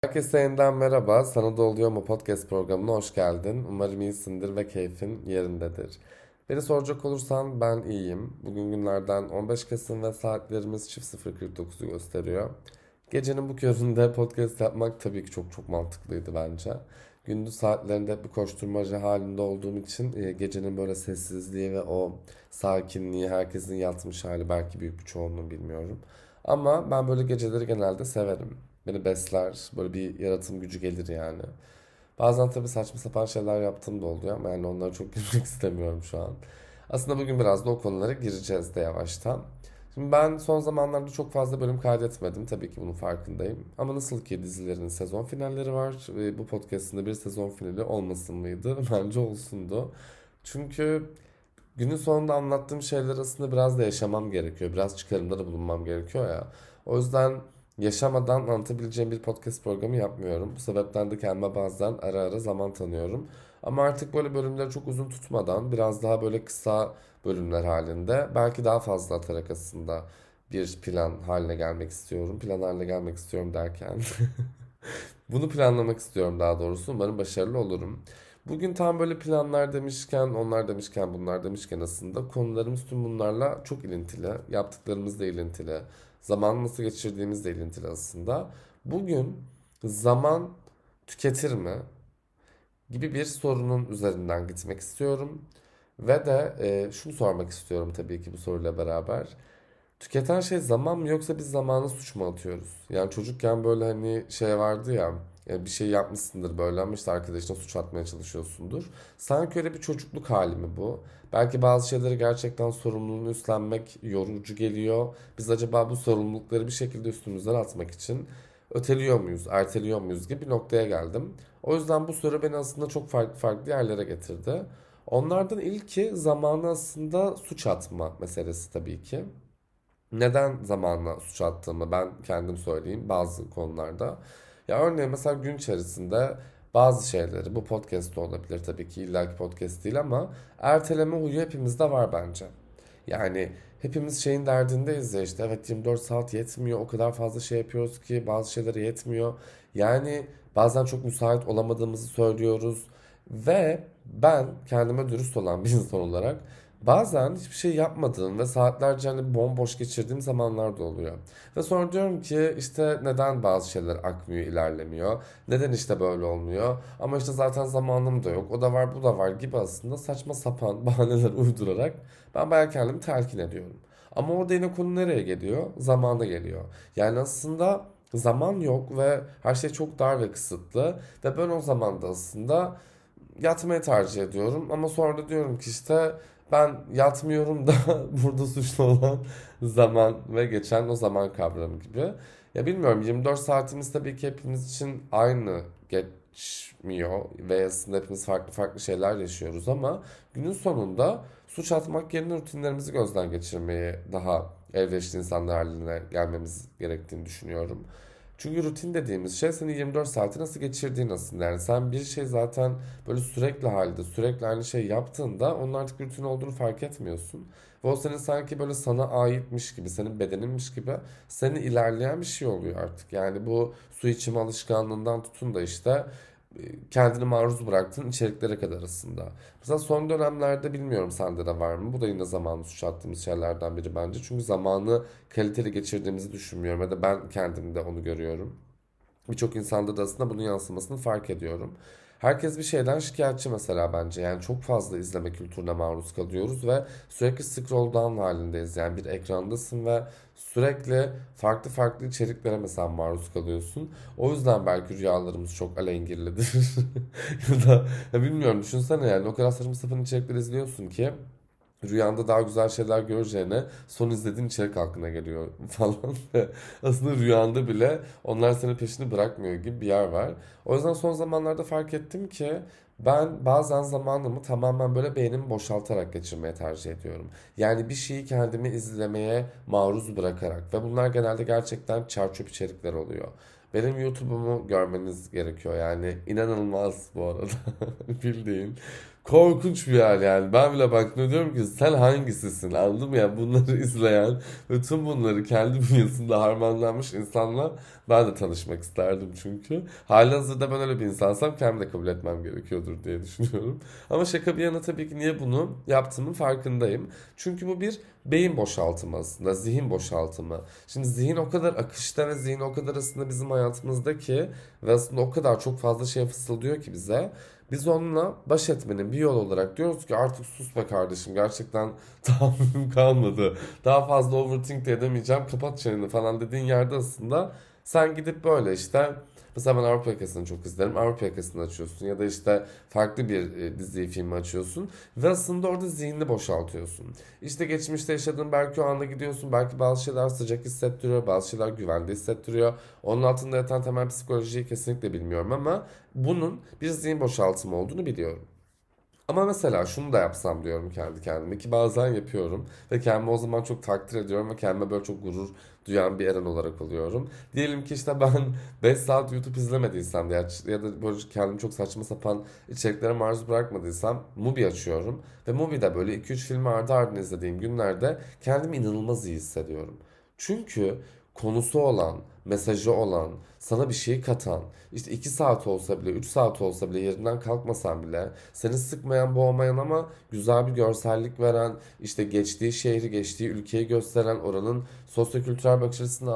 Herkese yeniden merhaba. Sana da oluyor mu podcast programına hoş geldin. Umarım iyisindir ve keyfin yerindedir. Beni soracak olursan ben iyiyim. Bugün günlerden 15 Kasım ve saatlerimiz çift 0.49'u gösteriyor. Gecenin bu köründe podcast yapmak tabii ki çok mantıklıydı bence. Gündüz saatlerinde hep bir koşturmaca halinde olduğum için gecenin böyle sessizliği ve o sakinliği, herkesin yatmış hali belki büyük bir çoğunluğu bilmiyorum. Ama ben böyle geceleri genelde severim. Beni besler, böyle bir yaratım gücü gelir yani. Bazen tabii saçma sapan şeyler yaptığım da oluyor ama yani onlara çok girmek istemiyorum şu an. Aslında bugün biraz da o konulara gireceğiz de yavaştan. Şimdi ben son zamanlarda çok fazla bölüm kaydetmedim. Tabii ki bunun farkındayım. Ama nasıl ki dizilerin sezon finalleri var. Ve bu podcast'ın da bir sezon finali olmasın mıydı? Bence olsundu. Çünkü günün sonunda anlattığım şeyler arasında biraz da yaşamam gerekiyor. Biraz çıkarımda da bulunmam gerekiyor ya. O yüzden yaşamadan anlatabileceğim bir podcast programı yapmıyorum. Bu sebepten de kendime bazen ara ara zaman tanıyorum. Ama artık böyle bölümleri çok uzun tutmadan biraz daha böyle kısa bölümler halinde belki daha fazla atarak aslında bir plan haline gelmek istiyorum. Plan haline gelmek istiyorum derken bunu planlamak istiyorum daha doğrusu. Umarım başarılı olurum. Bugün tam böyle planlar demişken, onlar demişken, bunlar demişken aslında konularımız tüm bunlarla çok ilintili. Yaptıklarımızla ilintili. Zaman nasıl geçirdiğimizle ilintili aslında. Bugün zaman tüketir mi gibi bir sorunun üzerinden gitmek istiyorum. Ve de şunu sormak istiyorum tabii ki bu soruyla beraber. Tüketen şey zaman mı yoksa biz zamanı suç mu atıyoruz? Yani çocukken böyle hani şey vardı ya, bir şey yapmışsındır böyle ama işte arkadaşına suç atmaya çalışıyorsundur. Sanki öyle bir çocukluk hali mi bu? Belki bazı şeyleri gerçekten sorumluluğunu üstlenmek yorucu geliyor. Biz acaba bu sorumlulukları bir şekilde üstümüzden atmak için öteliyor muyuz, erteliyor muyuz gibi bir noktaya geldim. O yüzden bu soru beni aslında çok farklı yerlere getirdi. Onlardan ilki zamanı aslında suç atma meselesi tabii ki. Neden zamanla suç attığımı ben kendim söyleyeyim bazı konularda. Ya örneğin mesela gün içerisinde bazı şeyleri, bu podcast da olabilir tabii ki, illaki podcast değil ama erteleme huyu hepimizde var bence. Yani hepimiz şeyin derdindeyiz ya, işte evet 24 saat yetmiyor, o kadar fazla şey yapıyoruz ki bazı şeylere yetmiyor. Yani bazen çok müsait olamadığımızı söylüyoruz ve ben kendime dürüst olan bir insan olarak bazen hiçbir şey yapmadığım ve saatlerce hani bomboş geçirdiğim zamanlar da oluyor. Ve sonra diyorum ki işte neden bazı şeyler akmıyor, ilerlemiyor? Neden işte böyle olmuyor? Ama işte zaten zamanım da yok. O da var, bu da var gibi aslında saçma sapan bahaneler uydurarak ben bayağı kendimi telkin ediyorum. Ama orada yine konu nereye geliyor? Zamana geliyor. Yani aslında zaman yok ve her şey çok dar ve kısıtlı. Ve ben o zamanda aslında yatmayı tercih ediyorum. Ama sonra da diyorum ki işte ben yatmıyorum da burada suçlu olan zaman ve geçen o zaman kavramı gibi. Ya bilmiyorum, 24 saatimiz tabii ki hepimiz için aynı geçmiyor ve aslında hepimiz farklı şeyler yaşıyoruz ama günün sonunda suç atmak yerine rutinlerimizi gözden geçirmeyi daha elverişli insanlar haline gelmemiz gerektiğini düşünüyorum. Çünkü rutin dediğimiz şey senin 24 saati nasıl geçirdiğin aslında. Yani sen bir şey zaten böyle sürekli halde, sürekli aynı şey yaptığında onun artık rutin olduğunu fark etmiyorsun. Ve o senin sanki böyle sana aitmiş gibi, senin bedeninmiş gibi seni ilerleyen bir şey oluyor artık. Yani bu su içme alışkanlığından tutun da işte kendini maruz bıraktığın içeriklere kadar aslında. Mesela son dönemlerde bilmiyorum sende de var mı? Bu da yine zamanı suç attığımız şeylerden biri bence. Çünkü zamanı kaliteli geçirdiğimizi düşünmüyorum ya da ben kendimde onu görüyorum. Birçok insanda da aslında bunun yansımasını fark ediyorum. Herkes bir şeyden şikayetçi mesela bence. Yani çok fazla izleme kültürüne maruz kalıyoruz ve sürekli scroll down halindeyiz. Yani bir ekrandasın ve sürekli farklı içeriklere mesela maruz kalıyorsun. O yüzden belki rüyalarımız çok alengirlidir. Ya da ya bilmiyorum, düşünsene yani o kadar saçma sapan içerikler izliyorsun ki rüyanda daha güzel şeyler göreceğine son izlediğin içerik aklına geliyor falan. Ve aslında rüyanda bile onlar senin peşini bırakmıyor gibi bir yer var. O yüzden son zamanlarda fark ettim ki ben bazen zamanımı tamamen böyle beynimi boşaltarak geçirmeye tercih ediyorum. Yani bir şeyi kendimi izlemeye maruz bırakarak ve bunlar genelde gerçekten çer içerikler oluyor. Benim YouTube'umu görmeniz gerekiyor. Yani inanılmaz bu arada. Bildiğin. Korkunç bir yer yani. Ben bile bak ne diyorum ki sen hangisisin, anladın mı ya? Bunları izleyen ve tüm bunları kendi bünyesinde harmanlanmış insanla ben de tanışmak isterdim çünkü. Halihazırda ben öyle bir insansam kendimi de kabul etmem gerekiyordur diye düşünüyorum. Ama şaka bir yana tabii ki niye bunu yaptığımın farkındayım. Çünkü bu bir beyin boşaltımı aslında, zihin boşaltımı. Şimdi zihin o kadar akışta ve zihin o kadar aslında bizim hayatımızda ki ve aslında o kadar çok fazla şey fısıldıyor ki bize. Biz onunla baş etmenin bir yol olarak diyoruz ki artık sus be kardeşim, gerçekten tahammülüm kalmadı. Daha fazla overthink de edemeyeceğim, kapat çeneni falan dediğin yerde aslında sen gidip böyle işte mesela ben Avrupa Yakası'nı çok izlerim. Avrupa Yakası'nı açıyorsun ya da işte farklı bir diziyi, filmi açıyorsun ve aslında orada zihnini boşaltıyorsun. İşte geçmişte yaşadığın belki o anda gidiyorsun, belki bazı şeyler sıcak hissettiriyor, bazı şeyler güvende hissettiriyor. Onun altında yatan temel psikolojiyi kesinlikle bilmiyorum ama bunun bir zihin boşaltımı olduğunu biliyorum. Ama mesela şunu da yapsam diyorum kendi kendime ki bazen yapıyorum ve kendimi o zaman çok takdir ediyorum ve kendime böyle çok gurur duyan bir Eren olarak oluyorum. Diyelim ki işte ben 5 saat YouTube izlemediysem ya da böyle kendimi çok saçma sapan içeriklere maruz bırakmadıysam Mubi açıyorum ve Mubi'de böyle 2-3 filmi ardı ardına izlediğim günlerde kendimi inanılmaz iyi hissediyorum. Çünkü konusu olan, mesajı olan, sana bir şey katan, işte 2 saat olsa bile, 3 saat olsa bile yerinden kalkmasan bile seni sıkmayan, boğmayan ama güzel bir görsellik veren, işte geçtiği şehri, geçtiği ülkeyi gösteren, oranın sosyokültürel bakış açısını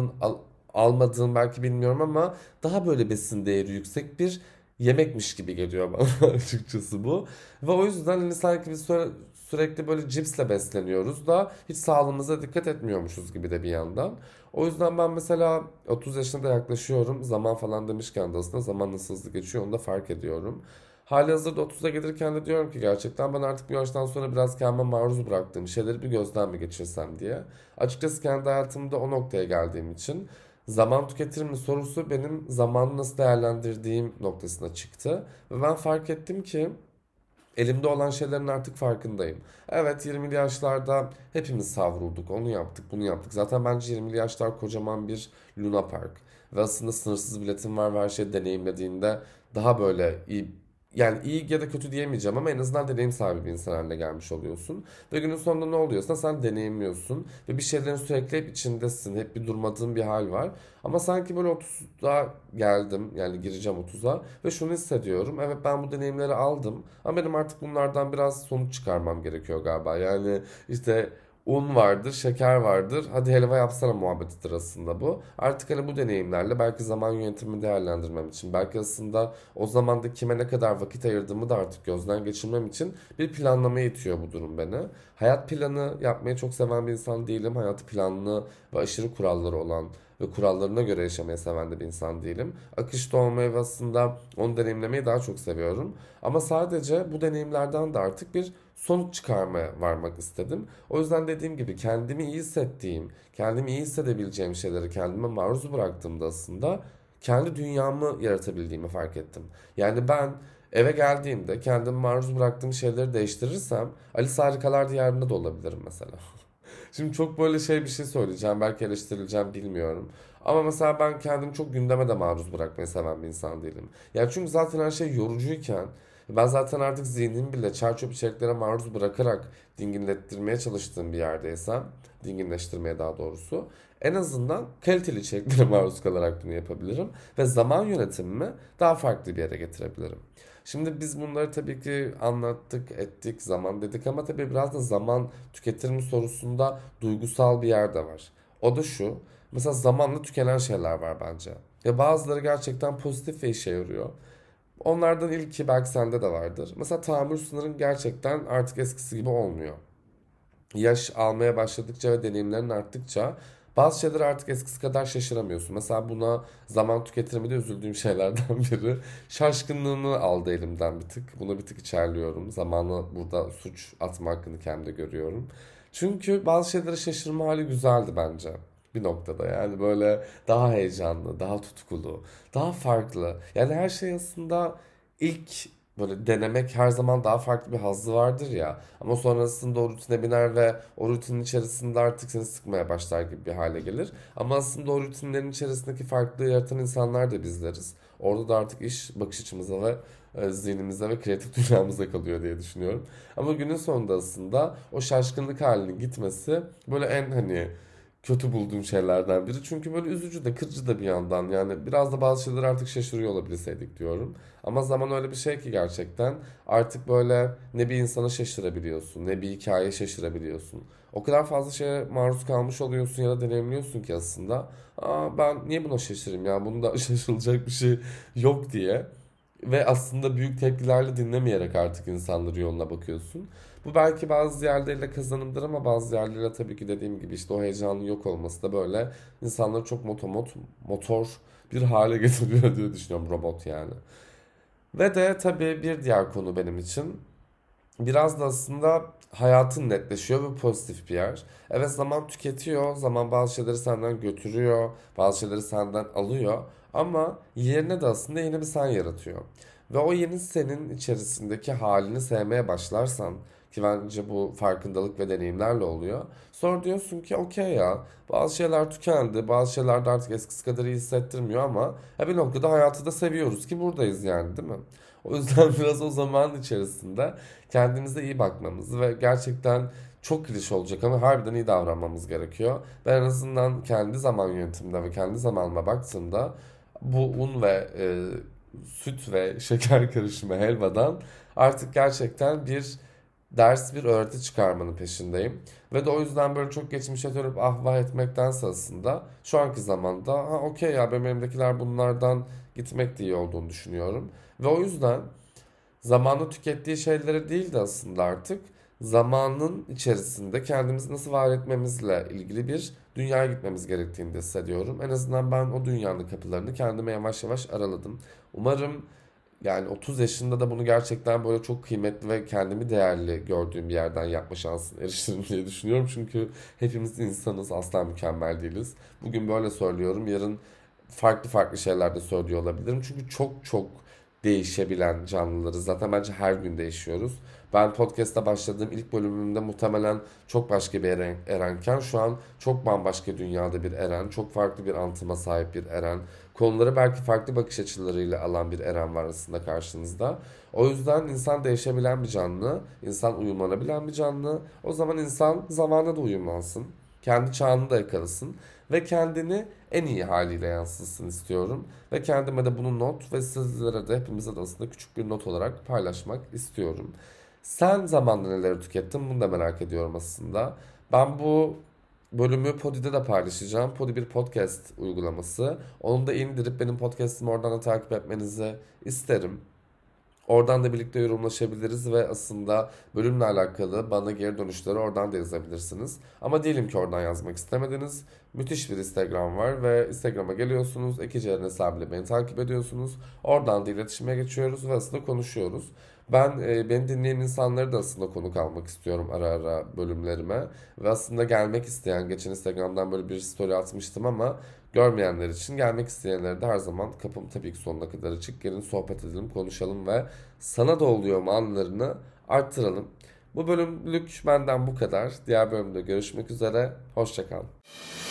almadığın belki bilmiyorum ama daha böyle besin değeri yüksek bir yemekmiş gibi geliyor bana açıkçası bu. Ve o yüzden hani sanki biz sürekli böyle cipsle besleniyoruz da hiç sağlığımıza dikkat etmiyormuşuz gibi de bir yandan. O yüzden ben mesela 30 yaşına da yaklaşıyorum. Zaman falan demişken de aslında zaman nasıl hızlı geçiyor onu da fark ediyorum. Halihazırda 30'a gelirken de diyorum ki gerçekten ben artık bir yaştan sonra biraz kendime maruz bıraktığım şeyleri bir gözden mi geçirsem diye. Açıkçası kendi hayatımda o noktaya geldiğim için zaman tüketir mi sorusu benim zamanı nasıl değerlendirdiğim noktasına çıktı. Ve ben fark ettim ki elimde olan şeylerin artık farkındayım. Evet, 20'li yaşlarda hepimiz savrulduk. Onu yaptık, bunu yaptık. Zaten bence 20'li yaşlar kocaman bir Luna Park. Ve aslında sınırsız biletin var ve her şeyi deneyimlediğinde daha böyle iyi, yani iyi ya da kötü diyemeyeceğim ama en azından deneyim sahibi bir insan haline gelmiş oluyorsun. Ve günün sonunda ne oluyorsa sen deneyimliyorsun ve bir şeylerin sürekli hep içindesin. Hep bir durmadığın bir hal var. Ama sanki böyle 30'a geldim, yani gireceğim 30'a ve şunu hissediyorum. Evet, ben bu deneyimleri aldım ama benim artık bunlardan biraz sonuç çıkarmam gerekiyor galiba. Yani işte un vardır, şeker vardır. Hadi helva yapsana muhabbetidir aslında bu. Artık hani bu deneyimlerle belki zaman yönetimini değerlendirmem için, belki aslında o zamanda kime ne kadar vakit ayırdığımı da artık gözden geçirmem için bir planlamaya itiyor bu durum beni. Hayat planı yapmayı çok seven bir insan değilim. Hayatı planlı ve aşırı kuralları olan ve kurallarına göre yaşamayı seven de bir insan değilim. Akışta olmayı ve aslında onu deneyimlemeyi daha çok seviyorum. Ama sadece bu deneyimlerden de artık bir sonuç çıkarmaya varmak istedim. O yüzden dediğim gibi kendimi iyi hissettiğim, kendimi iyi hissedebileceğim şeyleri kendime maruz bıraktığımda aslında kendi dünyamı yaratabildiğimi fark ettim. Yani ben eve geldiğimde kendimi maruz bıraktığım şeyleri değiştirirsem Alice Harikalar Diyarı'nda da olabilirim mesela. Şimdi çok böyle şey bir şey söyleyeceğim. Belki eleştirileceğim, bilmiyorum. Ama mesela ben kendimi çok gündeme de maruz bırakmayı seven bir insan değilim. Yani çünkü zaten her şey yorucuyken ben zaten artık zihnimi bile çerçöp içeriklere maruz bırakarak dinginlettirmeye çalıştığım bir yerdeysem, dinginleştirmeye daha doğrusu, en azından kaliteli içeriklere maruz kalarak bunu yapabilirim ve zaman yönetimimi daha farklı bir yere getirebilirim. Şimdi biz bunları tabii ki anlattık, ettik, zaman dedik ama tabii biraz da zaman tüketir mi sorusunda duygusal bir yer de var. O da şu, mesela zamanla tükenen şeyler var bence. Ya bazıları gerçekten pozitif ve işe yarıyor. Onlardan ilki belki sende de vardır. Mesela tahammül sınırın gerçekten artık eskisi gibi olmuyor. Yaş almaya başladıkça ve deneyimlerin arttıkça bazı şeyleri artık eskisi kadar şaşıramıyorsun. Mesela buna zaman tüketiminde üzüldüğüm şeylerden biri. Şaşkınlığımı aldı elimden bir tık. Buna bir tık içerliyorum. Zamanı burada suç atma hakkını kendimde görüyorum. Çünkü bazı şeylere şaşırma hali güzeldi bence. Bir noktada yani böyle daha heyecanlı, daha tutkulu, daha farklı. Yani her şey aslında ilk böyle denemek her zaman daha farklı bir hazzı vardır ya. Ama sonrasında o rutine biner ve o rutinin içerisinde artık seni sıkmaya başlar gibi bir hale gelir. Ama aslında o rutinlerin içerisindeki farklılığı yaratan insanlar da bizleriz. Orada da artık iş bakış açımıza ve zihnimize ve kreatif dünyamıza kalıyor diye düşünüyorum. Ama günün sonunda aslında o şaşkınlık halinin gitmesi böyle en hani kötü bulduğum şeylerden biri. Çünkü böyle üzücü de kırıcı da bir yandan. Yani biraz da bazı şeyler artık şaşırıyor olabilseydik diyorum. Ama zaman öyle bir şey ki gerçekten artık böyle ne bir insana şaşırabiliyorsun, ne bir hikayeye şaşırabiliyorsun. O kadar fazla şeye maruz kalmış oluyorsun ya da deneyimliyorsun ki aslında. Aa, ben niye buna şaşırayım ya? Bunda şaşırılacak bir şey yok diye. Ve aslında büyük tepkilerle dinlemeyerek artık insanları yoluna bakıyorsun. Bu belki bazı yerleriyle kazanımdır ama bazı yerleriyle tabii ki dediğim gibi işte o heyecanın yok olması da böyle insanları çok motor bir hale getiriyor diye düşünüyorum, robot yani. Ve de tabii bir diğer konu benim için biraz da aslında hayatın netleşiyor ve pozitif bir yer. Evet, zaman tüketiyor, zaman bazı şeyleri senden götürüyor, bazı şeyleri senden alıyor ama yerine de aslında yeni bir sen yaratıyor. Ve o yeni senin içerisindeki halini sevmeye başlarsan ki bence bu farkındalık ve deneyimlerle oluyor. Sonra diyorsun ki okey ya, bazı şeyler tükendi, bazı şeyler de artık eskisi kadar iyi hissettirmiyor ama bir noktada hayatı da seviyoruz ki buradayız yani, değil mi? O yüzden biraz o zaman içerisinde kendimize iyi bakmamız ve gerçekten çok klişe olacak ama harbiden iyi davranmamız gerekiyor. Ben en azından kendi zaman yönetimde ve kendi zamanıma baktığımda bu un ve süt ve şeker karışımı helvadan artık gerçekten bir ders, bir öğreti çıkarmanın peşindeyim. Ve de o yüzden böyle çok geçmişe dönüp ah vah etmektense aslında şu anki zamanda ha okey ya, benim elimdekiler bunlardan gitmek de iyi olduğunu düşünüyorum. Ve o yüzden zamanı tükettiği şeyleri değil de aslında artık zamanın içerisinde kendimizi nasıl var etmemizle ilgili bir dünyaya gitmemiz gerektiğini de hissediyorum. En azından ben o dünyanın kapılarını kendime yavaş yavaş araladım. Umarım yani 30 yaşında da bunu gerçekten böyle çok kıymetli ve kendimi değerli gördüğüm bir yerden yapma şansına erişirim diye düşünüyorum. Çünkü hepimiz insanız, asla mükemmel değiliz. Bugün böyle söylüyorum, yarın farklı farklı şeyler de söylüyor olabilirim. Çünkü çok çok değişebilen canlılarız. Zaten bence her gün değişiyoruz. Ben podcast'a başladığım ilk bölümümde muhtemelen çok başka bir Erenken şu an çok bambaşka dünyada bir Eren, çok farklı bir antıma sahip bir Eren. Konuları belki farklı bakış açılarıyla alan bir Eren var aslında karşınızda. O yüzden insan değişebilen bir canlı, insan uyumlanabilen bir canlı. O zaman insan zamana da uyumlansın. Kendi çağını da yakalasın ve kendini en iyi haliyle yansıtsın istiyorum. Ve kendime de bunu not ve sizlere de hepimize de aslında küçük bir not olarak paylaşmak istiyorum. Sen zamanla neleri tükettin, bunu da merak ediyorum aslında. Ben bu bölümü Podi'de de paylaşacağım. Podi bir podcast uygulaması. Onu da indirip benim podcast'ımı oradan da takip etmenizi isterim. Oradan da birlikte yorumlaşabiliriz ve aslında bölümle alakalı bana geri dönüşleri oradan da yazabilirsiniz. Ama diyelim ki oradan yazmak istemediniz. Müthiş bir Instagram var ve Instagram'a geliyorsunuz. Ekiceren hesabıyla beni takip ediyorsunuz. Oradan da iletişime geçiyoruz ve aslında konuşuyoruz. Ben beni dinleyen insanları da aslında konuk almak istiyorum ara ara bölümlerime. Ve aslında gelmek isteyen, geçen Instagram'dan böyle bir story atmıştım ama görmeyenler için, gelmek isteyenlere de her zaman kapım tabii ki sonuna kadar açık. Gelin sohbet edelim, konuşalım ve sana da oluyor mu anlarını arttıralım. Bu bölümlük benden bu kadar. Diğer bölümde görüşmek üzere. Hoşça kal.